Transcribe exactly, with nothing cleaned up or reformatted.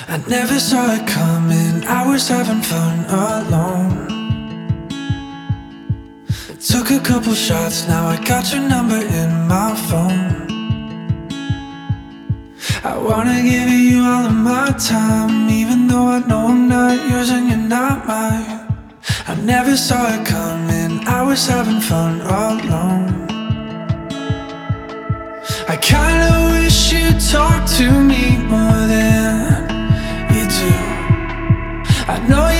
I never saw it coming, I was having fun alone. Took a couple shots, now I got your number in my phone. I wanna give you all of my time, even though I know I'm not yours and you're not mine. I never saw it coming, I was having fun alone. I kinda wish you'd talk to me more than you do. I know you